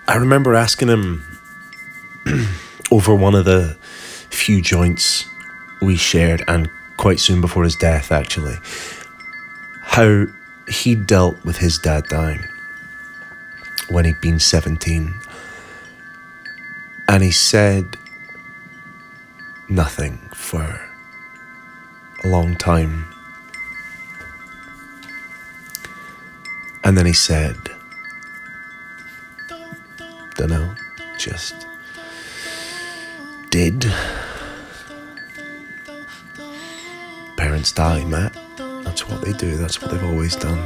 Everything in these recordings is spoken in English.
I remember asking him over one of the few joints we shared, and quite soon before his death actually, how he dealt with his dad dying when he'd been 17. And he said nothing for a long time. And then he said, dunno, just did. Parents die, Matt. That's what they do. That's what they've always done.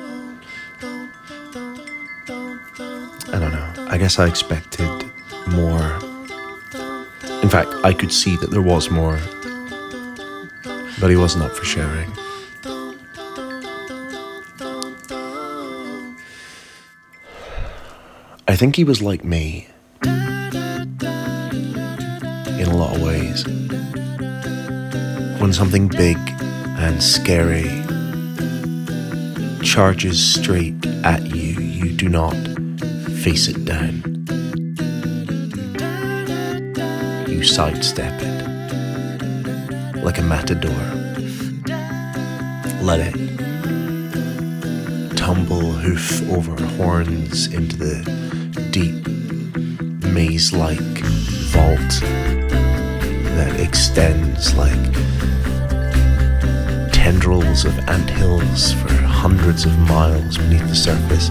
I don't know. I guess I expected more. In fact, I could see that there was more. But he wasn't up for sharing. I think he was like me in a lot of ways. When something big and scary charges straight at you, you do not face it down. You sidestep it like a matador. Let it tumble hoof over horns into the deep, maze-like vault that extends like tendrils of anthills for hundreds of miles beneath the surface.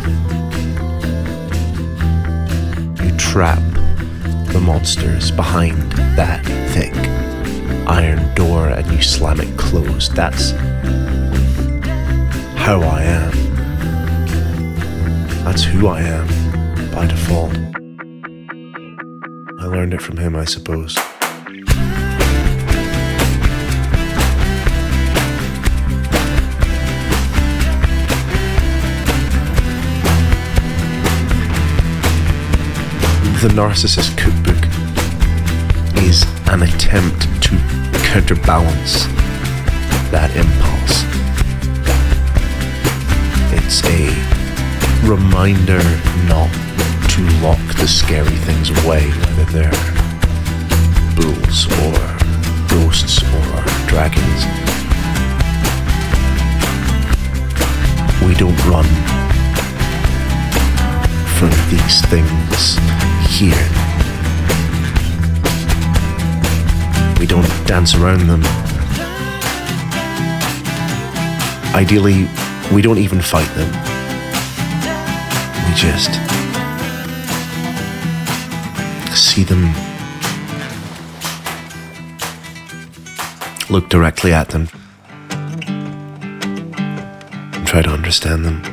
You trap the monsters behind that thick iron door and you slam it closed. That's how I am. That's who I am by default. I learned it from him, I suppose. The Narcissist Cookbook is an attempt to counterbalance that impulse. It's a reminder not to lock the scary things away, whether they're bulls or ghosts or dragons. We don't run from these things here. We don't dance around them. Ideally, we don't even fight them. We just see them, look directly at them, and try to understand them.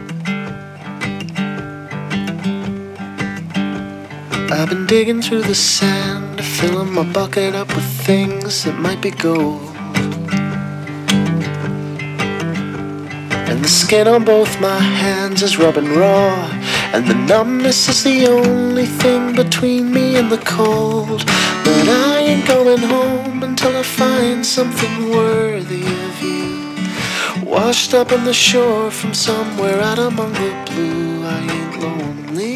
I've been digging through the sand, filling my bucket up with things that might be gold. And the skin on both my hands is rubbing raw, and the numbness is the only thing between me and the cold. But I ain't going home until I find something worthy of you. Washed up on the shore from somewhere out among the blue. I ain't lonely.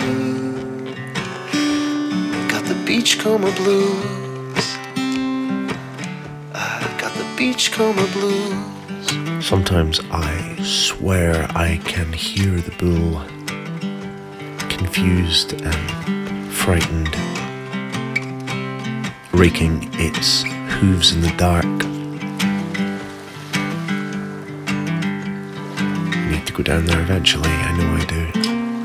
Got the beachcomber blues. I got the beachcomber blues. Sometimes I swear I can hear the bull, confused and frightened, raking its hooves in the dark. I need to go down there eventually, I know I do.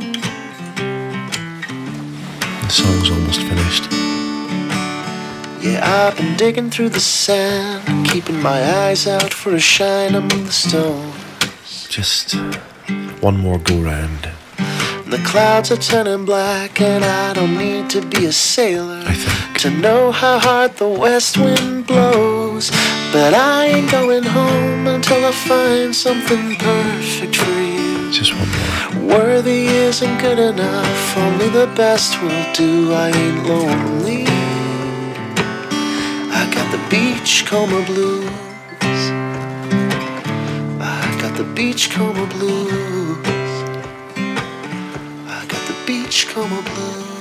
The song's almost finished. Yeah, I've been digging through the sand, keeping my eyes out for a shine among the stones. Just one more go round. The clouds are turning black, and I don't need to be a sailor I think. to know how hard the west wind blows. But I ain't going home until I find something perfect for you. Just one more. Worthy isn't good enough, only the best will do. I ain't lonely. I got the beachcomber blues. I got the beachcomber blues. I got the beachcomber blues.